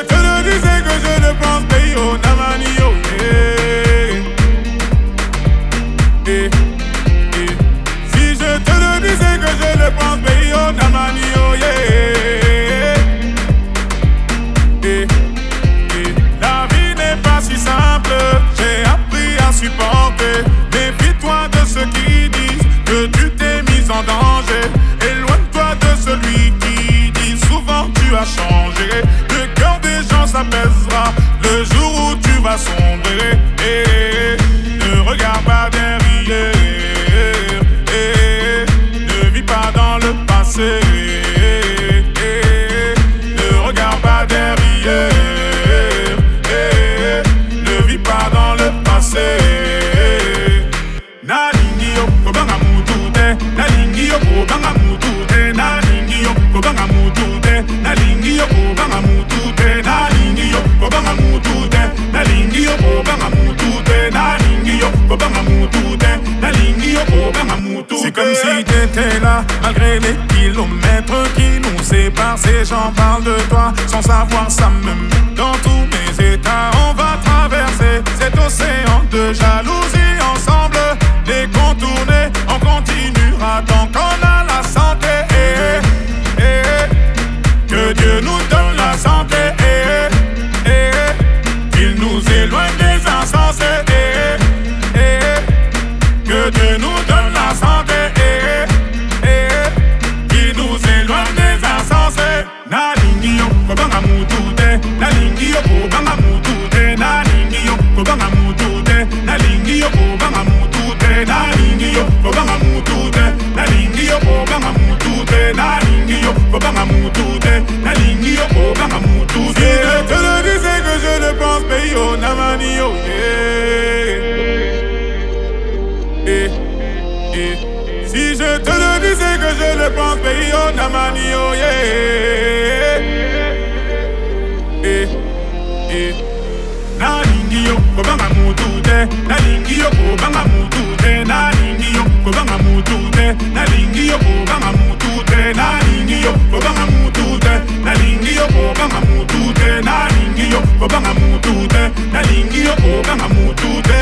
te le disais que je le pense, baby, oh, namani, oh, yeah. Si je te le disais que je le pense, baby, oh, namani, oh, yeah. La vie n'est pas si simple, j'ai appris à supporter. Méfie-toi de ceux qui disent que tu t'es mise en danger. Éloigne-toi de celui qui dit souvent tu as changé. Le cœur des gens s'apaisera le jour où tu vas sombrer. Ne regarde pas derrière, ne vis pas dans le passé. Ne regarde pas derrière, ne vis pas dans le passé. Nalingi yo kobanga mutude, nalingi yo kobanga mutude, nalingi yo kobanga mutude, nalingi yo kobanga mutude, nalingi yo kobanga mutude, nalingi yo kobanga mutude, nalingi yo kobanga mutude, nalingi yo kobanga mutude. C'est comme si t'étais là, malgré les kilomètres qui nous séparent. Ces gens parlent de toi sans savoir, ça me met dans tous mes états. On va traverser cet océan de jalousie ensemble. Les contourner, on continuera tant qu'on a la santé. Que Dieu nous donne la santé. Qu'il nous éloigne des insensés. Que Dieu nous donne la santé. Qu'il nous éloigne des insensés. Nalingi yo kobanga mutude, nalingi yo kobanga mutude, nalingi yo kobanga mutude, nalingi yo kobanga mutude, nalingi yo kobanga mutude, nalingi yo kobanga mutude, nalingi yo kobanga mutude, nalingi yo kobanga mutude. Si je te le disais que je le pense, baby, oh, namani, oh, yeah. Si je te le disais que je le pense, baby, oh, namani, oh, yeah. Nalingi yo kobanga mutude, nalingi yo kobanga mutude, nalingi yo kobanga mutude, nalingi yo kobanga mutude, nalingi yo kobanga mutude, nalingi yo kobanga mutude, nalingi yo kobanga mutude, nalingi yo kobanga mutude.